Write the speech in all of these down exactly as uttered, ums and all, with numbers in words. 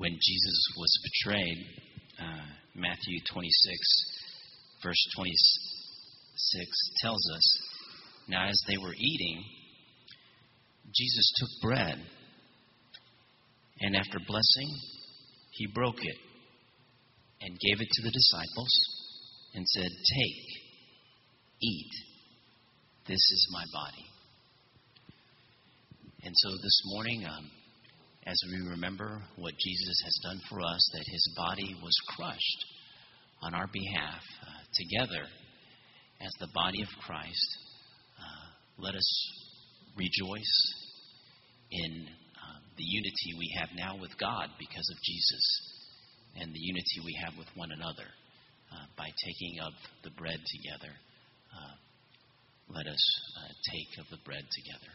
when Jesus was betrayed, uh, Matthew twenty-six, verse twenty-six tells us, now as they were eating, Jesus took bread, and after blessing, he broke it and gave it to the disciples and said, take, eat, this is my body. And so this morning, um, as we remember what Jesus has done for us, that his body was crushed on our behalf, uh, together as the body of Christ, uh, let us rejoice in uh, the unity we have now with God because of Jesus, and the unity we have with one another uh, by taking of the bread together. Uh, let us uh, take of the bread together.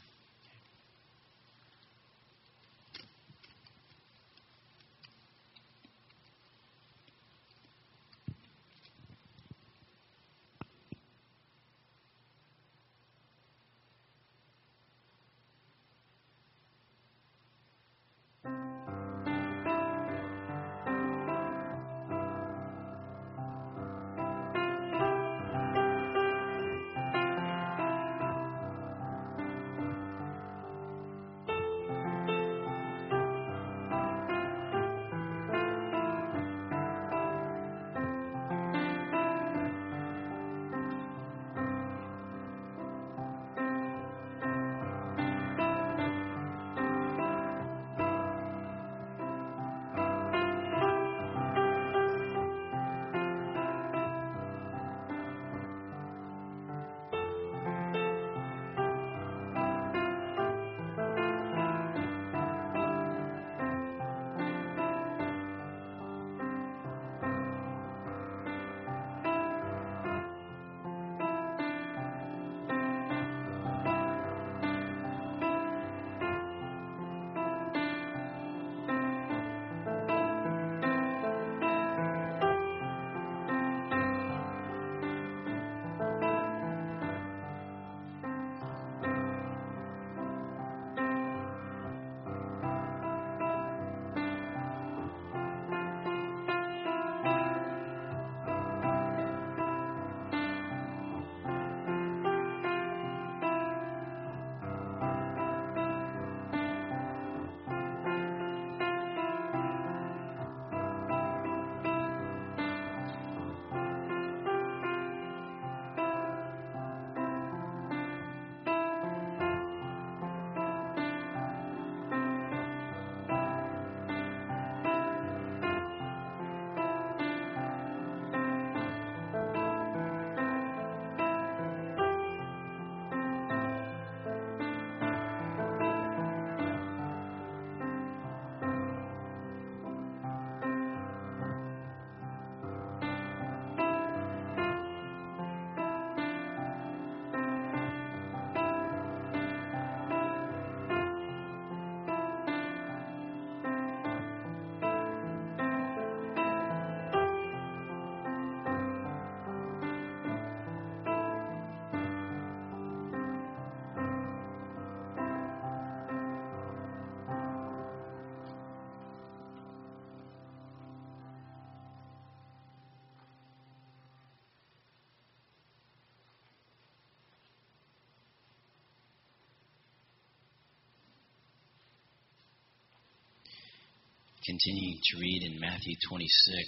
Continuing to read in Matthew twenty-six,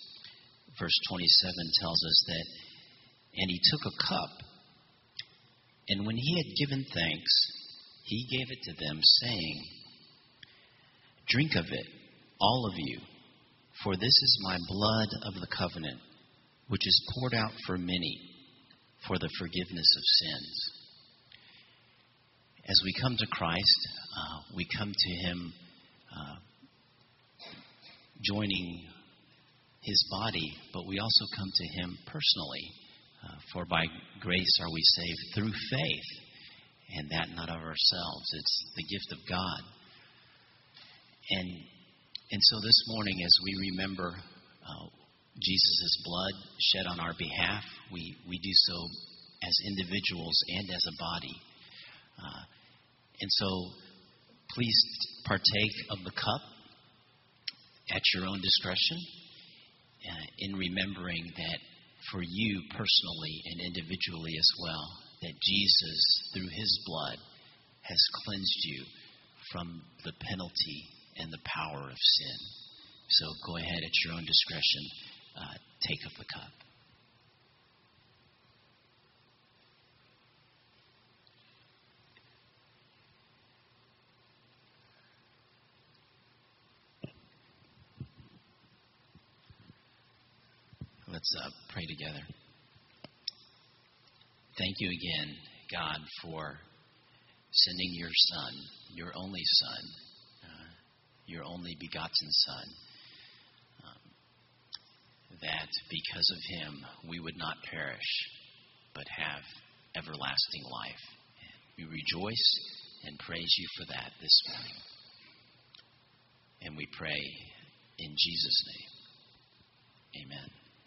verse twenty-seven tells us that, and he took a cup, and when he had given thanks, he gave it to them, saying, drink of it, all of you, for this is my blood of the covenant, which is poured out for many for the forgiveness of sins. As we come to Christ, uh, we come to him uh, joining his body, but we also come to him personally. Uh, for by grace are we saved through faith, and that not of ourselves. It's the gift of God. And and so this morning, as we remember uh, Jesus' blood shed on our behalf, we, we do so as individuals and as a body. Uh, and so please partake of the cup at your own discretion, uh, in remembering that for you personally and individually as well, that Jesus, through his blood, has cleansed you from the penalty and the power of sin. So go ahead at your own discretion, uh, take up the cup. Let's uh, pray together. Thank you again, God, for sending your Son, your only Son, uh, your only begotten Son, um, that because of him we would not perish, but have everlasting life. We rejoice and praise you for that this morning. And we pray in Jesus' name. Amen.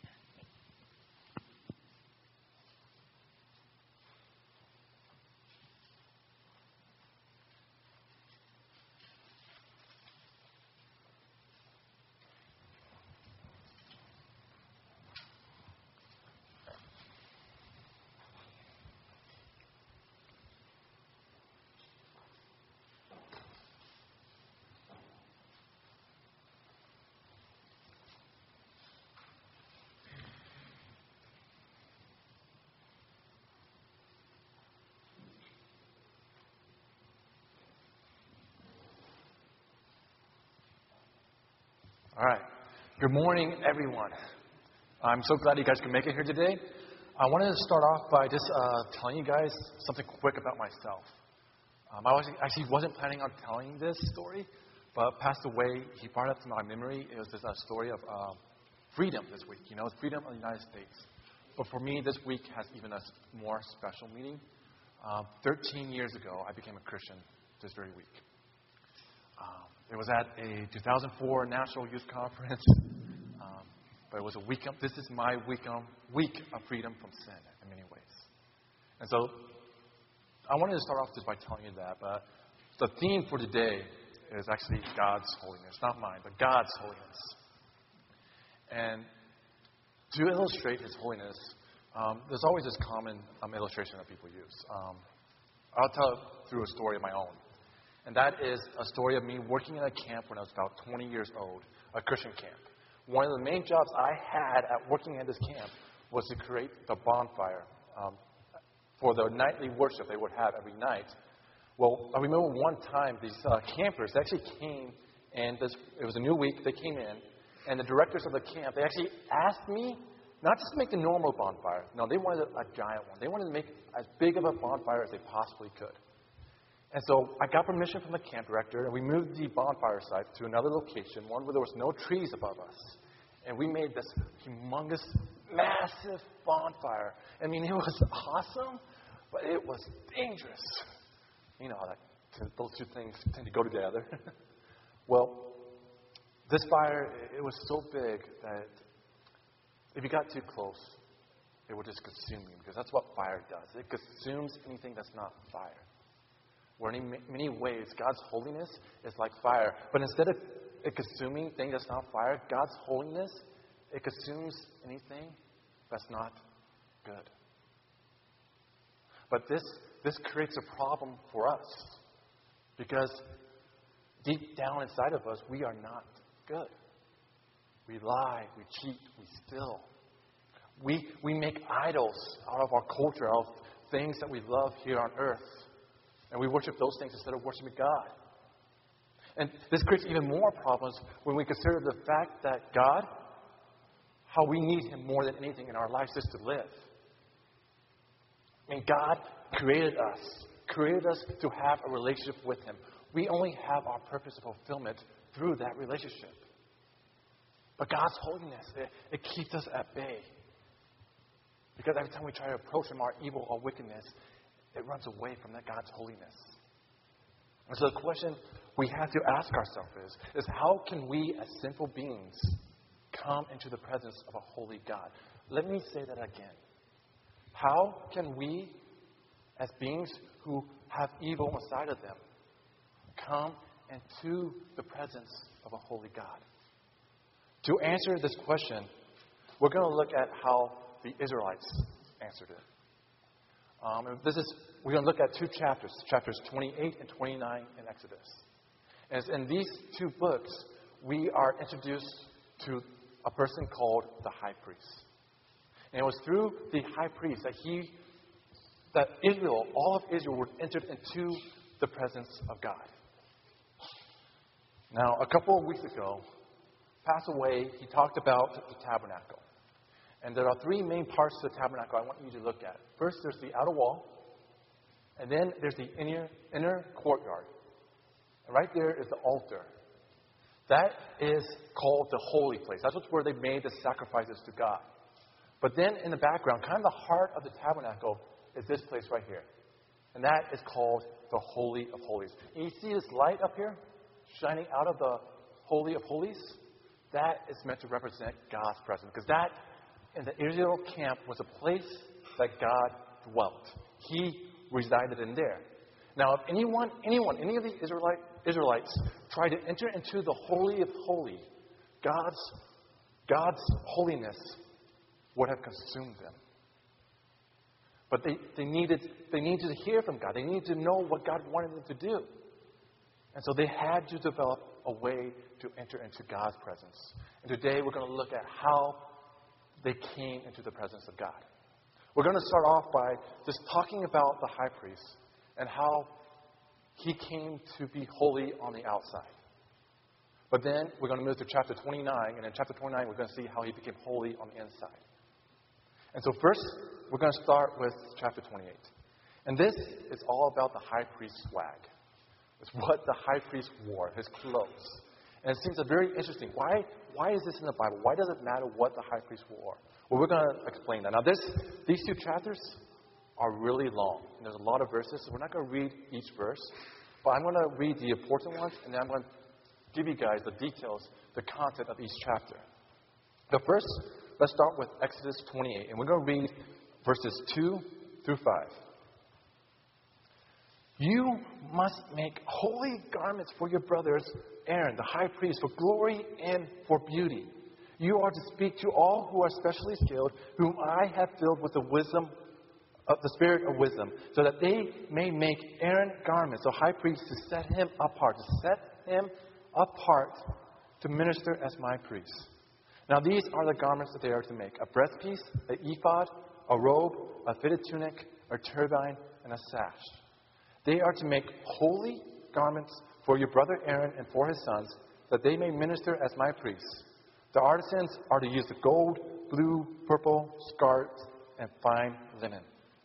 All right. Good morning, everyone. I'm so glad you guys can make it here today. I wanted to start off by just uh, telling you guys something quick about myself. Um, I was, actually wasn't planning on telling this story, but passed away. He brought it up to my memory. It was this uh, story of uh, freedom this week. You know, freedom of the United States. But for me, this week has even a more special meaning. Uh, Thirteen years ago, I became a Christian this very week. Um, it was at a two thousand four National Youth Conference, um, but it was a week. Of, this is my week, um, week of freedom from sin in many ways. And so I wanted to start off just by telling you that, but the theme for today is actually God's holiness, not mine, but God's holiness. And to illustrate His holiness, um, there's always this common um, illustration that people use. Um, I'll tell it through a story of my own. And that is a story of me working in a camp when I was about twenty years old, a Christian camp. One of the main jobs I had at working at this camp was to create the bonfire um, for the nightly worship they would have every night. Well, I remember one time these uh, campers actually came, and this, it was a new week, they came in, and the directors of the camp, they actually asked me not just to make the normal bonfire. No, they wanted a, a giant one. They wanted to make as big of a bonfire as they possibly could. And so I got permission from the camp director, and we moved the bonfire site to another location, one where there was no trees above us. And we made this humongous, massive bonfire. I mean, it was awesome, but it was dangerous. You know, like, those two things tend to go together. Well, this fire, it was so big that if you got too close, it would just consume you, because that's what fire does. It consumes anything that's not fire. Where in many ways, God's holiness is like fire. But instead of it consuming things that's not fire, God's holiness, it consumes anything that's not good. But this, this creates a problem for us. Because deep down inside of us, we are not good. We lie, we cheat, we steal. We, we make idols out of our culture, out of things that we love here on earth. And we worship those things instead of worshiping God. And this creates even more problems when we consider the fact that God, how we need Him more than anything in our lives is to live. I mean, God created us, created us to have a relationship with Him. We only have our purpose of fulfillment through that relationship. But God's holiness, it, it keeps us at bay. Because every time we try to approach Him, our evil or wickedness, it runs away from that God's holiness. And so the question we have to ask ourselves is, is how can we as sinful beings come into the presence of a holy God? Let me say that again. How can we as beings who have evil inside of them come into the presence of a holy God? To answer this question, we're going to look at how the Israelites answered it. Um, and this is we're going to look at two chapters, chapters twenty-eight and twenty-nine in Exodus. And it's in these two books, we are introduced to a person called the high priest. And it was through the high priest that he, that Israel, all of Israel, were entered into the presence of God. Now, a couple of weeks ago, passed away, he talked about the tabernacle. And there are three main parts to the tabernacle I want you to look at. First, there's the outer wall. And then there's the inner, inner courtyard. And right there is the altar. That is called the holy place. That's where they made the sacrifices to God. But then in the background, kind of the heart of the tabernacle, is this place right here. And that is called the Holy of Holies. And you see this light up here shining out of the Holy of Holies? That is meant to represent God's presence. Because that, in the Israel camp, was a place that God dwelt. He resided in there. Now, if anyone, anyone, any of the Israelite, Israelites tried to enter into the Holy of Holies, God's, God's holiness would have consumed them. But they, they, needed, they needed to hear from God. They needed to know what God wanted them to do. And so they had to develop a way to enter into God's presence. And today we're going to look at how they came into the presence of God. We're going to start off by just talking about the high priest and how he came to be holy on the outside. But then we're going to move to chapter twenty-nine, and in chapter twenty-nine we're going to see how he became holy on the inside. And so first, we're going to start with chapter twenty-eight. And this is all about the high priest's swag. It's what the high priest wore, his clothes. And it seems very interesting. Why, why is this in the Bible? Why does it matter what the high priest wore? Well, we're going to explain that. Now, this, these two chapters are really long. And there's a lot of verses, so we're not going to read each verse. But I'm going to read the important ones, and then I'm going to give you guys the details, the content of each chapter. But first, let's start with Exodus twenty-eight. And we're going to read verses two through five. You must make holy garments for your brothers, Aaron, the high priest, for glory and for beauty. You are to speak to all who are specially skilled, whom I have filled with the wisdom of the spirit of wisdom, so that they may make Aaron garments, the high priest, to set him apart, to set him apart to minister as my priest. Now these are the garments that they are to make: a breastpiece, an ephod, a robe, a fitted tunic, a turban, and a sash. They are to make holy garments for your brother Aaron and for his sons, that they may minister as my priests. The artisans are to use the gold, blue, purple, scarlet, and fine linen.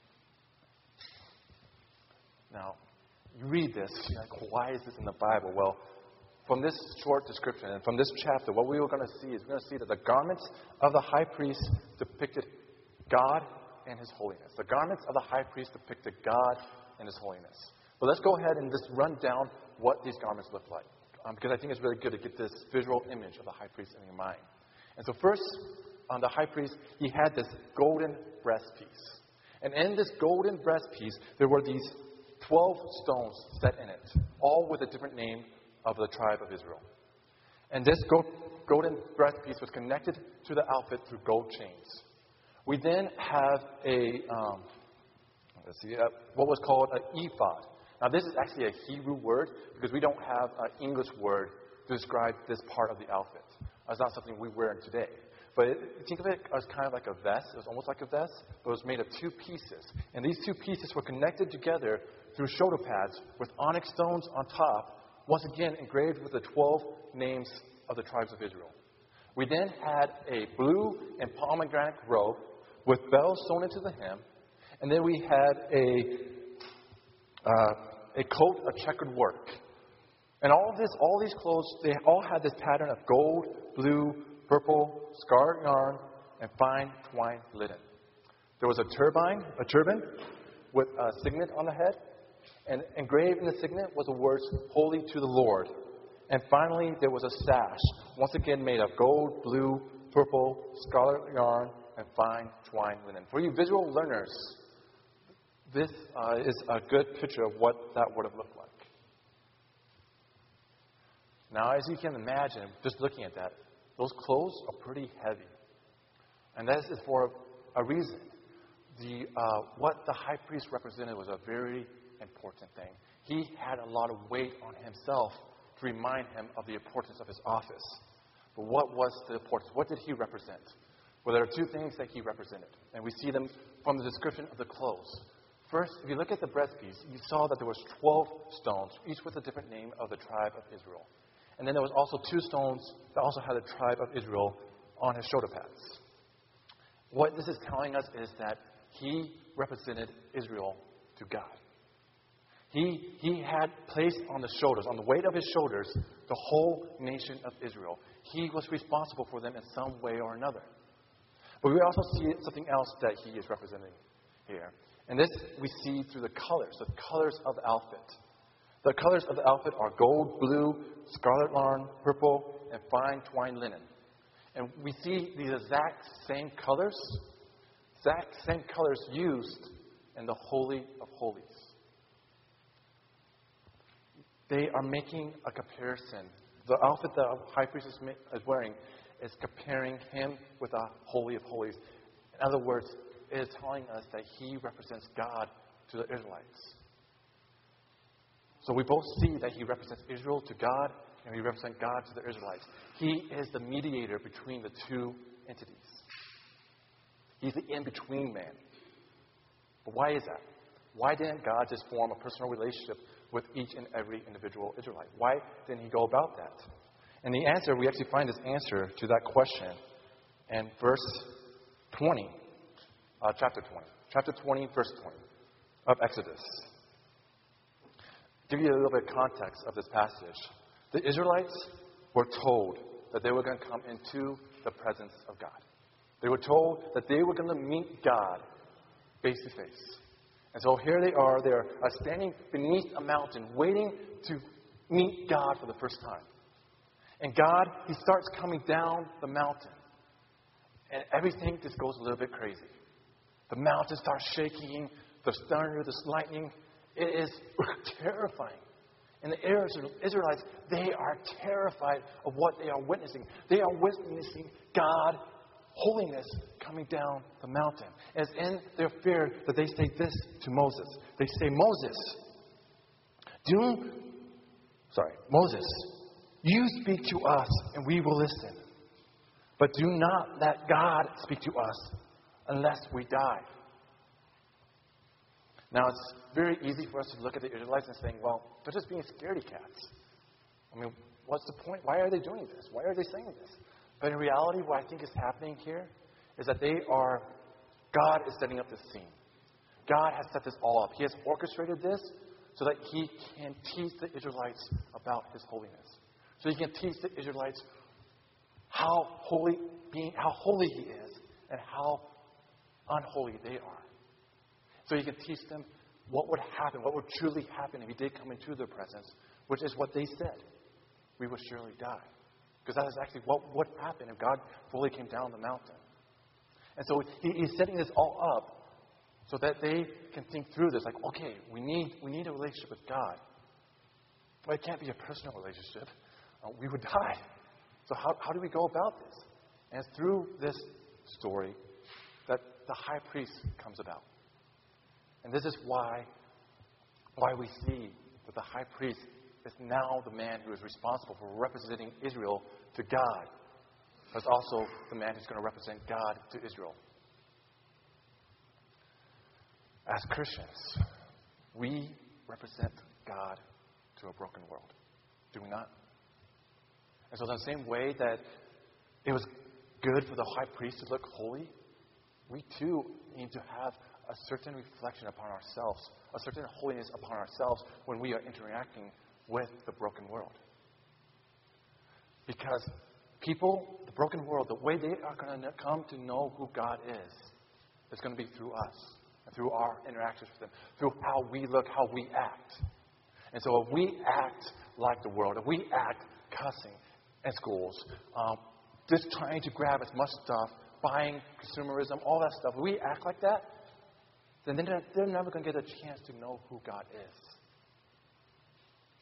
Now, you read this, you're like, why is this in the Bible? Well, from this short description and from this chapter, what we were going to see is we're going to see that the garments of the high priest depicted God and his holiness. The garments of the high priest depicted God and his holiness. But let's go ahead and just run down what these garments look like. Um, because I think it's really good to get this visual image of the high priest in your mind. And so first, on the high priest, he had this golden breastpiece. And in this golden breastpiece, there were these twelve stones set in it, all with a different name of the tribe of Israel. And this gold, golden breastpiece was connected to the outfit through gold chains. We then have a, um, let's see, uh, what was called an ephod. Now, this is actually a Hebrew word because we don't have an English word to describe this part of the outfit. It's not something we wear today. But it, think of it as kind of like a vest. It was almost like a vest, but it was made of two pieces. And these two pieces were connected together through shoulder pads with onyx stones on top, once again engraved with the twelve names of the tribes of Israel. We then had a blue and pomegranate robe with bells sewn into the hem. And then we had a uh, a coat of checkered work. And all of this, all these clothes, they all had this pattern of gold, blue, purple, scarlet yarn, and fine twine linen. There was a turban, a turban with a signet on the head. And engraved in the signet was the words, "Holy to the Lord." And finally, there was a sash, once again made of gold, blue, purple, scarlet yarn, and fine twine linen. For you visual learners, this uh, is a good picture of what that would have looked like. Now, as you can imagine, just looking at that, those clothes are pretty heavy. And that is for a reason. The, uh, what the high priest represented was a very important thing. He had a lot of weight on himself to remind him of the importance of his office. But what was the importance? What did he represent? Well, there are two things that he represented. And we see them from the description of the clothes. First, if you look at the breastpiece, you saw that there was twelve stones, each with a different name of the tribe of Israel. And then there was also two stones that also had the tribe of Israel on his shoulder pads. What this is telling us is that he represented Israel to God. He, he had placed on the shoulders, on the weight of his shoulders, the whole nation of Israel. He was responsible for them in some way or another. But we also see something else that he is representing here. And this we see through the colors, the colors of the outfit. The colors of the outfit are gold, blue, scarlet yarn, purple, and fine twined linen. And we see these exact same colors, exact same colors used in the Holy of Holies. They are making a comparison. The outfit that the high priest is wearing is comparing him with the Holy of Holies. In other words, it is telling us that he represents God to the Israelites. So we both see that he represents Israel to God, and he represents God to the Israelites. He is the mediator between the two entities. He's the in-between man. But why is that? Why didn't God just form a personal relationship with each and every individual Israelite? Why didn't he go about that? And the answer, we actually find this answer to that question in verse twenty, uh, chapter twenty. Chapter twenty, verse twenty of Exodus. To give you a little bit of context of this passage. The Israelites were told that they were going to come into the presence of God. They were told that they were going to meet God face to face. And so here they are. They're uh, standing beneath a mountain, waiting to meet God for the first time. And God, he starts coming down the mountain. And everything just goes a little bit crazy. The mountain starts shaking. There's thunder, there's lightning. It is terrifying. And the Israelites, they are terrified of what they are witnessing. They are witnessing God, holiness, coming down the mountain. As in their fear that they say this to Moses. They say, Moses, do, sorry, Moses, you speak to us and we will listen. But do not let God speak to us unless we die. Now, it's very easy for us to look at the Israelites and saying, well, they're just being scaredy cats. I mean, what's the point? Why are they doing this? Why are they saying this? But in reality, what I think is happening here is that they are, God is setting up this scene. God has set this all up. He has orchestrated this so that he can teach the Israelites about his holiness. So he can teach the Israelites how holy being, how holy he is and how unholy they are. So he can teach them what would happen, what would truly happen if he did come into their presence, which is what they said. We would surely die. Because that is actually what would happen if God fully came down the mountain. And so he, he's setting this all up so that they can think through this. Like, okay, we need we need a relationship with God. But it can't be a personal relationship. Uh, we would die. So how, how do we go about this? And it's through this story that the high priest comes about. And this is why, why we see that the high priest is now the man who is responsible for representing Israel to God, but also the man who's going to represent God to Israel. As Christians, we represent God to a broken world, do we not? And so in the same way that it was good for the high priest to look holy, we too need to have a certain reflection upon ourselves, a certain holiness upon ourselves when we are interacting with the broken world. Because people, the broken world, the way they are going to come to know who God is, is going to be through us, and through our interactions with them, through how we look, how we act. And so if we act like the world, if we act cussing in schools, um, just trying to grab as much stuff, buying consumerism, all that stuff, if we act like that, then they're, they're never going to get a chance to know who God is.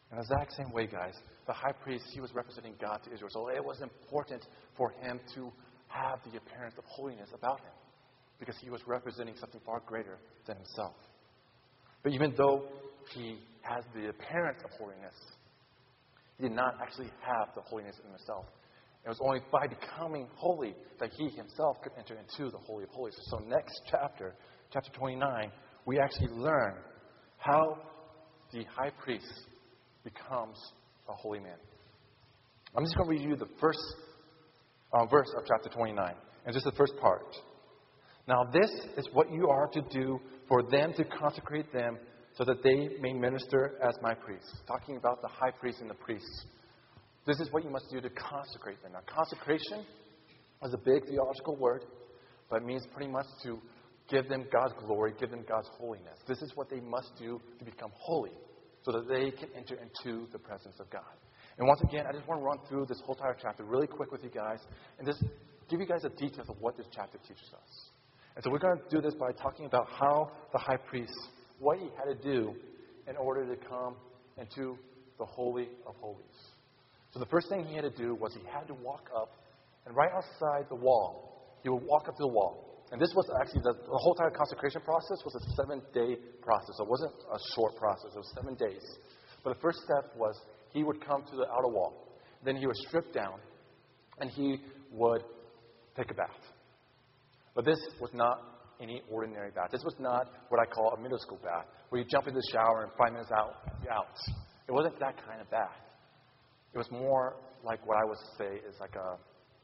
In the exact same way, guys, the high priest, he was representing God to Israel. So it was important for him to have the appearance of holiness about him because he was representing something far greater than himself. But even though he has the appearance of holiness, he did not actually have the holiness in himself. It was only by becoming holy that he himself could enter into the Holy of Holies. So next chapter, chapter twenty-nine, we actually learn how the high priest becomes a holy man. I'm just going to read you the first uh, verse of chapter twenty-nine, and just the first part. Now this is what you are to do for them to consecrate them so that they may minister as my priests. Talking about the high priest and the priests. This is what you must do to consecrate them. Now consecration is a big theological word, but it means pretty much to give them God's glory, give them God's holiness. This is what they must do to become holy so that they can enter into the presence of God. And once again, I just want to run through this whole entire chapter really quick with you guys and just give you guys the details of what this chapter teaches us. And so we're going to do this by talking about how the high priest, what he had to do in order to come into the Holy of Holies. So the first thing he had to do was he had to walk up, and right outside the wall, he would walk up to the wall. And this was actually, the, the whole entire consecration process was a seven-day process. So it wasn't a short process. It was seven days. But the first step was he would come to the outer wall. Then he would strip down, and he would take a bath. But this was not any ordinary bath. This was not what I call a middle school bath, where you jump in the shower and five minutes out, you're out. It wasn't that kind of bath. It was more like what I would say is like a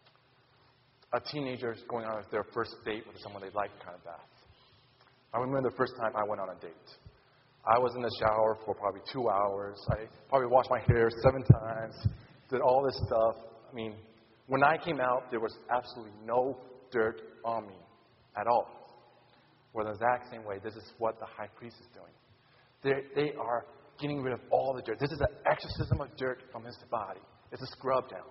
a teenager going on their first date with someone they like kind of bath. I remember the first time I went on a date. I was in the shower for probably two hours. I probably washed my hair seven times, did all this stuff. I mean, when I came out, there was absolutely no dirt on me at all. Well, in the exact same way, this is what the high priest is doing. They're, they are getting rid of all the dirt. This is an exorcism of dirt from his body. It's a scrub down.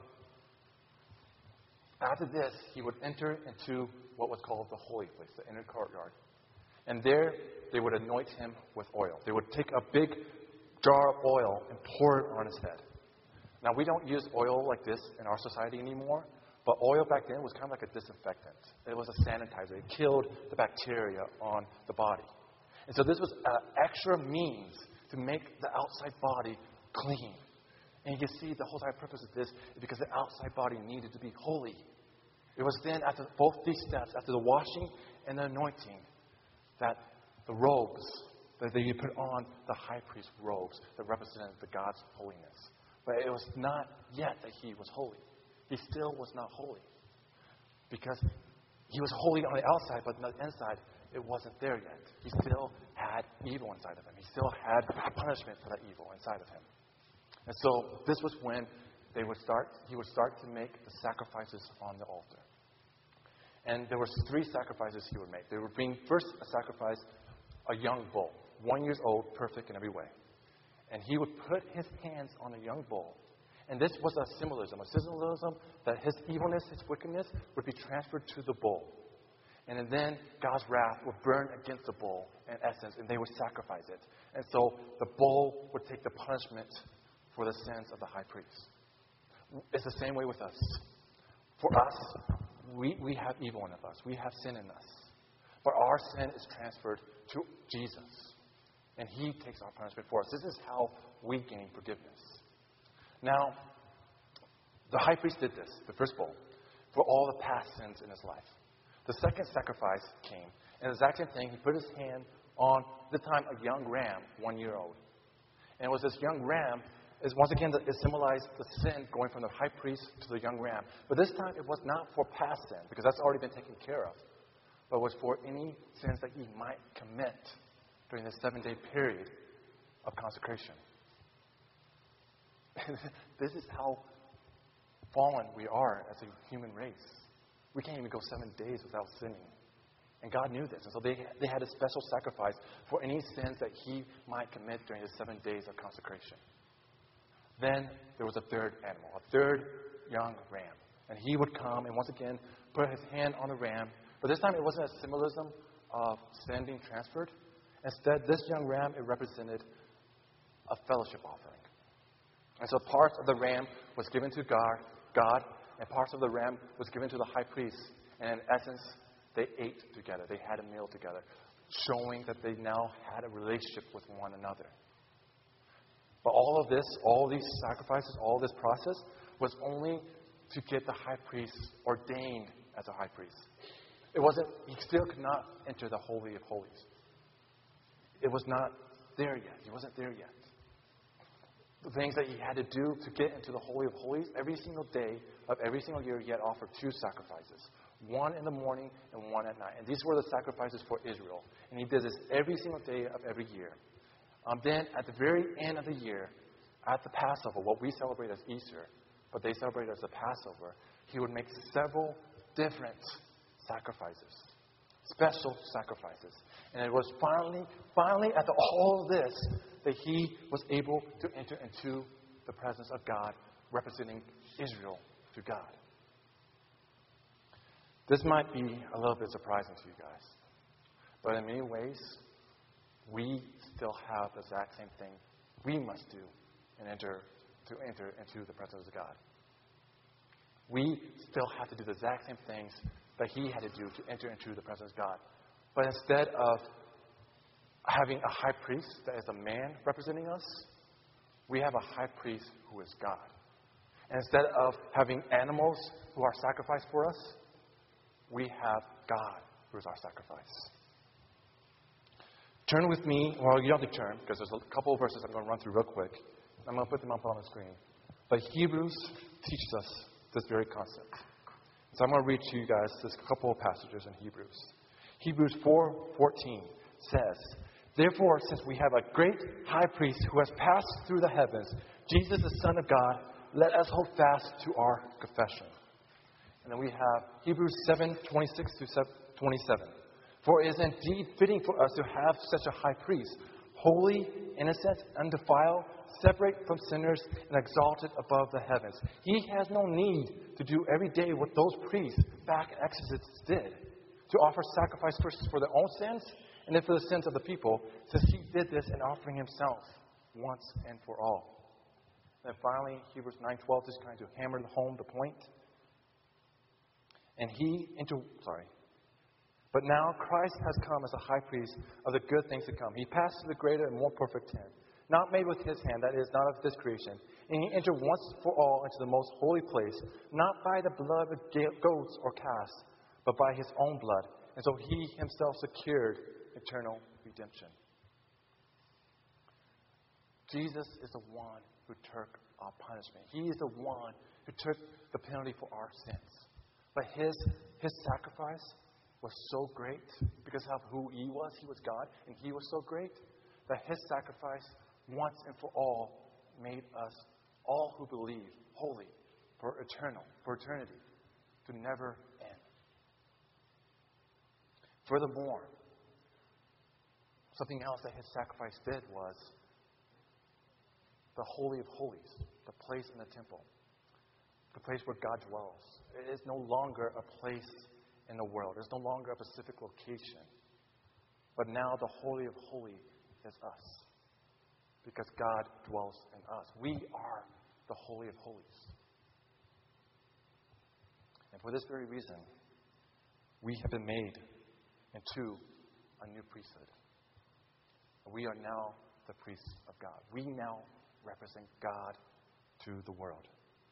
After this, he would enter into what was called the holy place, the inner courtyard. And there, they would anoint him with oil. They would take a big jar of oil and pour it on his head. Now, we don't use oil like this in our society anymore, but oil back then was kind of like a disinfectant. It was a sanitizer. It killed the bacteria on the body. And so this was an extra means to make the outside body clean. And you can see the whole entire purpose of this is because the outside body needed to be holy. It was then, after both these steps, after the washing and the anointing, that the robes, that they put on the high priest's robes that represented the God's holiness. But it was not yet that he was holy. He still was not holy. Because he was holy on the outside, but on the inside, it wasn't there yet. He still had evil inside of him. He still had punishment for that evil inside of him. And so this was when they would start, he would start to make the sacrifices on the altar. And there were three sacrifices he would make. They would bring first a sacrifice, a young bull, one years old, perfect in every way. And he would put his hands on a young bull. And this was a symbolism, a symbolism that his evilness, his wickedness would be transferred to the bull. And then God's wrath would burn against the bull, in essence, and they would sacrifice it. And so the bull would take the punishment for the sins of the high priest. It's the same way with us. For us, we, we have evil in us. We have sin in us. But our sin is transferred to Jesus. And he takes our punishment for us. This is how we gain forgiveness. Now, the high priest did this, the first bull, for all the past sins in his life. The second sacrifice came. And the exact same thing, he put his hand on, this time, a young ram, one year old. And it was this young ram, is once again, it symbolized the sin going from the high priest to the young ram. But this time, it was not for past sin, because that's already been taken care of. But it was for any sins that he might commit during this seven-day period of consecration. This is how fallen we are as a human race. We can't even go seven days without sinning. And God knew this. And so they, they had a special sacrifice for any sins that he might commit during the seven days of consecration. Then there was a third animal, a third young ram. And he would come and once again put his hand on the ram. But this time it wasn't a symbolism of sin being transferred. Instead, this young ram, it represented a fellowship offering. And so parts of the ram was given to God, God, and parts of the ram was given to the high priest. And in essence, they ate together. They had a meal together, showing that they now had a relationship with one another. But all of this, all these sacrifices, all this process was only to get the high priest ordained as a high priest. It wasn't, he still could not enter the Holy of Holies. It was not there yet. He wasn't there yet. The things that he had to do to get into the Holy of Holies, every single day of every single year, he had offered two sacrifices. One in the morning and one at night. And these were the sacrifices for Israel. And he did this every single day of every year. Um, then, at the very end of the year, at the Passover, what we celebrate as Easter, but they celebrate as the Passover, he would make several different sacrifices, special sacrifices. And it was finally, finally, after all of this, that he was able to enter into the presence of God, representing Israel to God. This might be a little bit surprising to you guys, but in many ways, we still have the exact same thing we must do and enter to enter into the presence of God. We still have to do the exact same things that he had to do to enter into the presence of God. But instead of having a high priest that is a man representing us, we have a high priest who is God. And instead of having animals who are sacrificed for us, we have God who is our sacrifice. Turn with me, well, you don't have to turn, because there's a couple of verses I'm going to run through real quick. I'm going to put them up on the screen. But Hebrews teaches us this very concept. So I'm going to read to you guys this couple of passages in Hebrews. Hebrews four fourteen says, "Therefore, since we have a great high priest who has passed through the heavens, Jesus, the Son of God, let us hold fast to our confession." And then we have Hebrews seven twenty-six through twenty-seven. "For it is indeed fitting for us to have such a high priest, holy, innocent, undefiled, separate from sinners, and exalted above the heavens. He has no need to do every day what those priests back in Exodus did, to offer sacrifice first for their own sins and then for the sins of the people, since he did this in offering himself once and for all." And finally, Hebrews nine twelve is trying to hammer home the point. And he into sorry. "But now Christ has come as a high priest of the good things to come. He passed through the greater and more perfect tent, not made with his hand, that is, not of this creation. And he entered once for all into the most holy place, not by the blood of goats or calves, but by his own blood. And so he himself secured eternal redemption." Jesus is the one who took our punishment. He is the one who took the penalty for our sins. But his, his sacrifice was so great because of who he was. He was God, and he was so great that his sacrifice once and for all made us, all who believe, holy for eternal, for eternity, to never end. Furthermore, something else that his sacrifice did was the Holy of Holies, the place in the temple, the place where God dwells. It is no longer a place in the world. It's no longer a specific location. But now the Holy of Holies is us, because God dwells in us. We are the Holy of Holies. And for this very reason, we have been made into a new priesthood. We are now the priests of God. We now represent God to the world.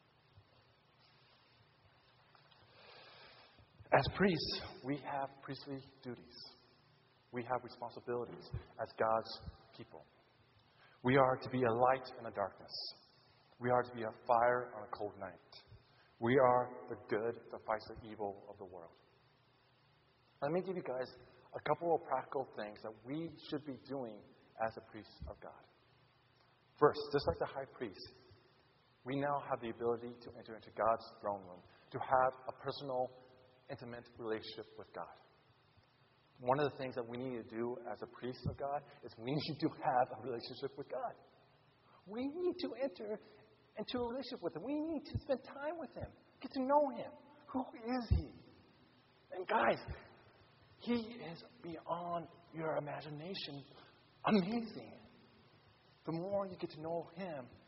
As priests, we have priestly duties. We have responsibilities as God's people. We are to be a light in the darkness. We are to be a fire on a cold night. We are the good that fights the evil of the world. Let me give you guys a couple of practical things that we should be doing as a priest of God. First, just like the high priest, we now have the ability to enter into God's throne room, to have a personal, intimate relationship with God. One of the things that we need to do as a priest of God is we need to have a relationship with God. We need to enter into a relationship with Him. We need to spend time with Him, get to know Him. Who is He? And guys, He is beyond your imagination amazing. The more you get to know Him,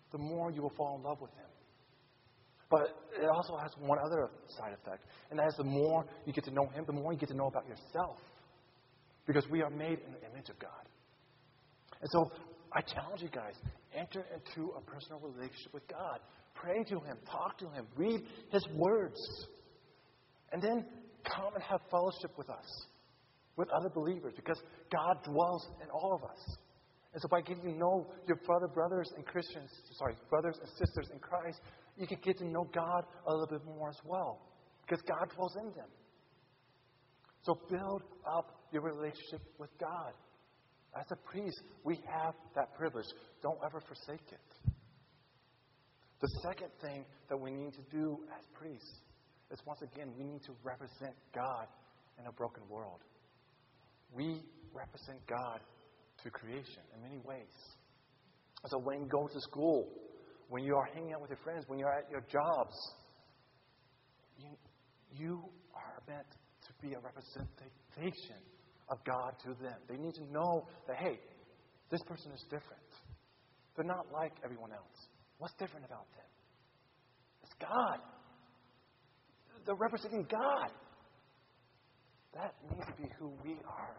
the more you will fall in love with Him. But it also has one other side effect, and that is the more you get to know Him, the more you get to know about yourself. Because we are made in the image of God. And so I challenge you guys, enter into a personal relationship with God. Pray to Him, talk to Him, read His words. And then come and have fellowship with us, with other believers, because God dwells in all of us. And so by getting to know your brother, brothers and Christians, sorry, brothers and sisters in Christ, you can get to know God a little bit more as well, because God dwells in them. So build up your relationship with God. As a priest, we have that privilege. Don't ever forsake it. The second thing that we need to do as priests is, once again, we need to represent God in a broken world. We represent God to creation in many ways. So when you go to school, when you are hanging out with your friends, when you're at your jobs, you, you are meant to be a representation of God to them. They need to know that, hey, this person is different. They're not like everyone else. What's different about them? It's God. They're representing God. That needs to be who we are.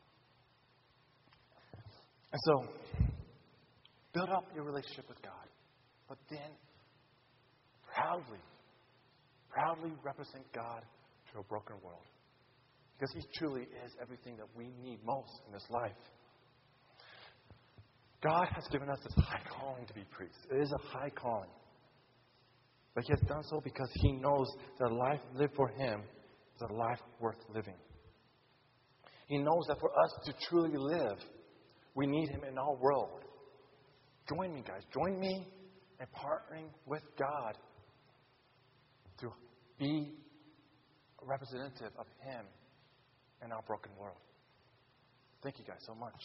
And so, build up your relationship with God. But then, proudly, proudly represent God to a broken world. Because He truly is everything that we need most in this life. God has given us this high calling to be priests. It is a high calling. But He has done so because He knows that a life lived for Him is a life worth living. He knows that for us to truly live, we need Him in our world. Join me, guys. Join me in partnering with God to be a representative of Him in our broken world. Thank you guys so much.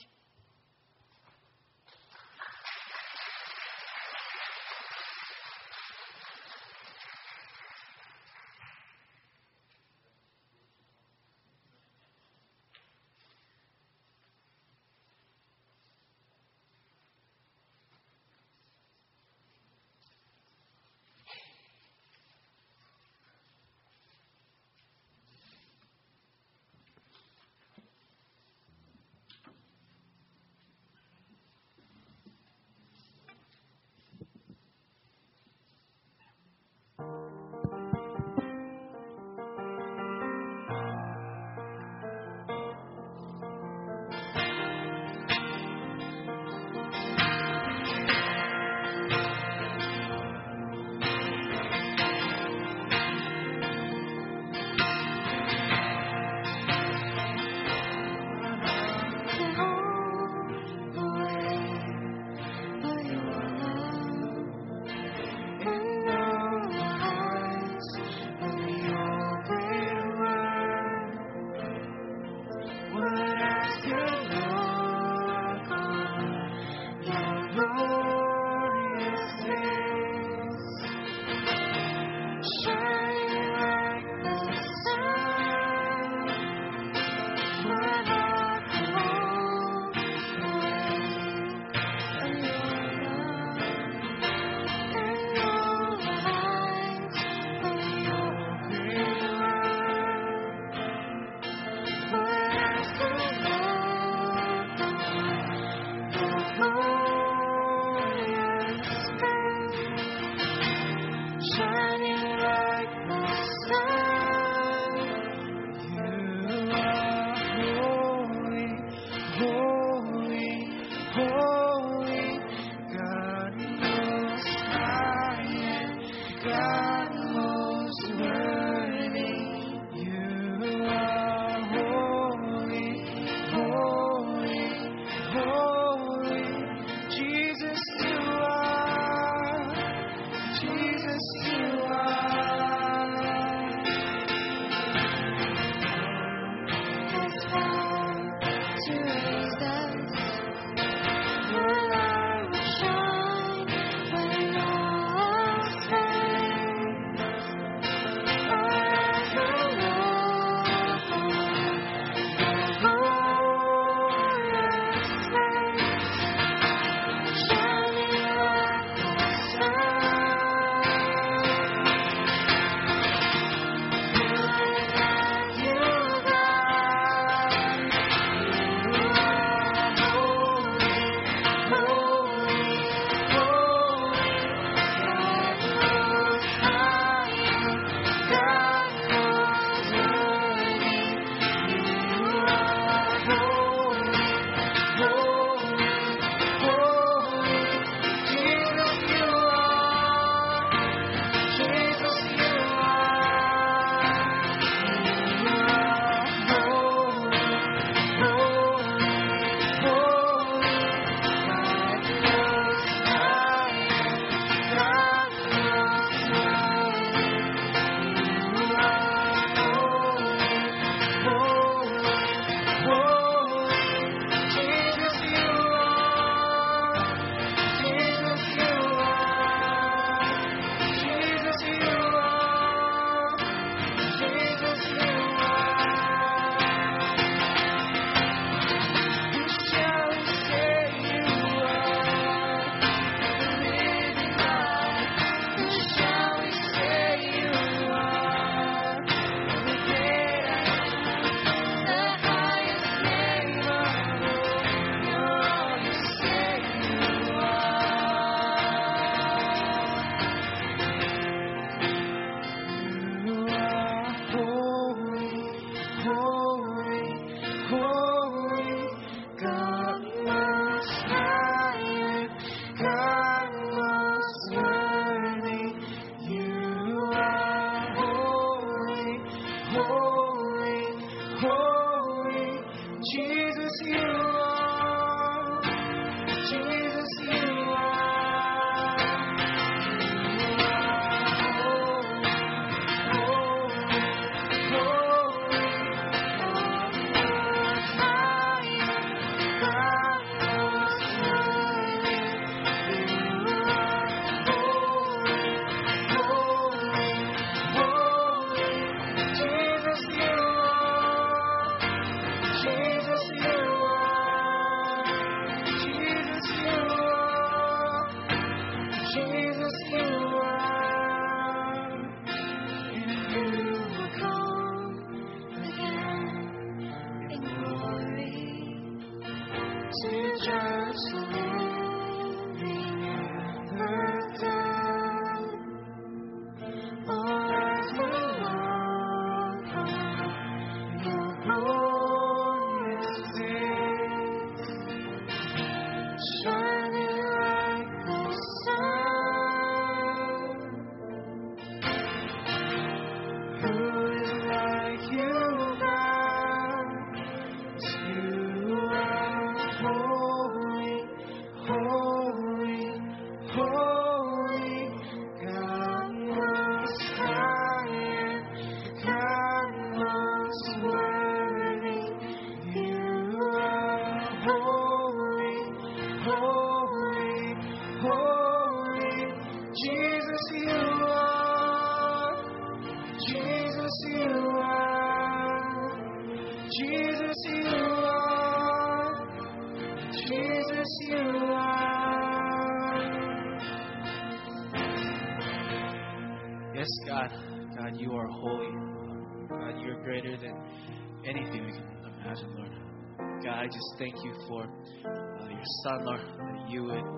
Yes, God. God, you are holy. God, you're greater than anything we can imagine, Lord. God, I just thank you for uh, your Son, Lord, that you would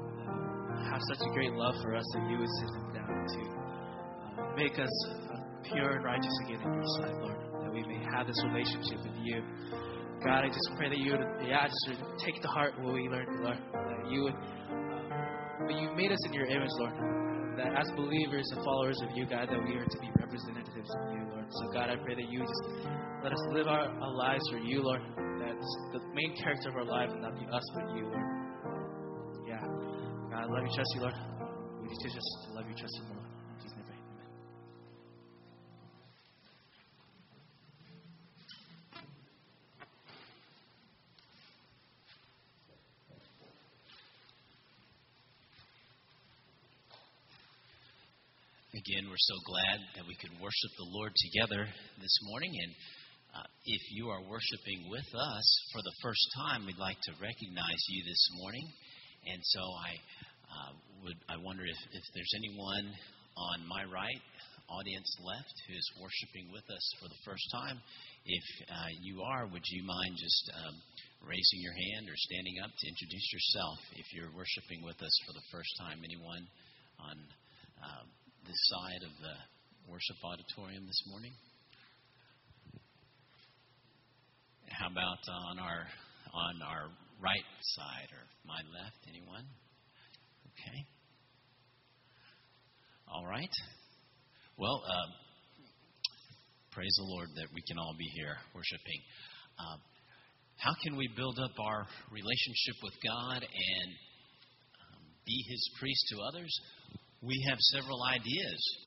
uh, have such a great love for us, that you would send him down to uh, make us uh, pure and righteous again in your sight, Lord, that we may have this relationship with you. God, I just pray that you would, yeah, just take to heart what we learned, Lord, that you would, uh, that you made us in your image, Lord, that as believers and followers of you, God, that we are to be representatives of you, Lord. So, God, I pray that you just let us live our, our lives for you, Lord, that the main character of our lives will not be us, but you, Lord. Yeah. God, love you, trust you, Lord. We need to just love you, trust you, Lord. In Jesus' name, amen. Again, we're so glad that we could worship the Lord together this morning. And uh, if you are worshiping with us for the first time, we'd like to recognize you this morning. And so I uh, would I wonder if, if there's anyone on my right, audience left, who's worshiping with us for the first time. If uh, you are, would you mind just um, raising your hand or standing up to introduce yourself if you're worshiping with us for the first time? Anyone on uh, this side of the worship auditorium this morning? How about on our on our right side or my left? Anyone? Okay. All right. Well, uh, praise the Lord that we can all be here worshiping. Uh, how can we build up our relationship with God and um, be His priest to others? We have several ideas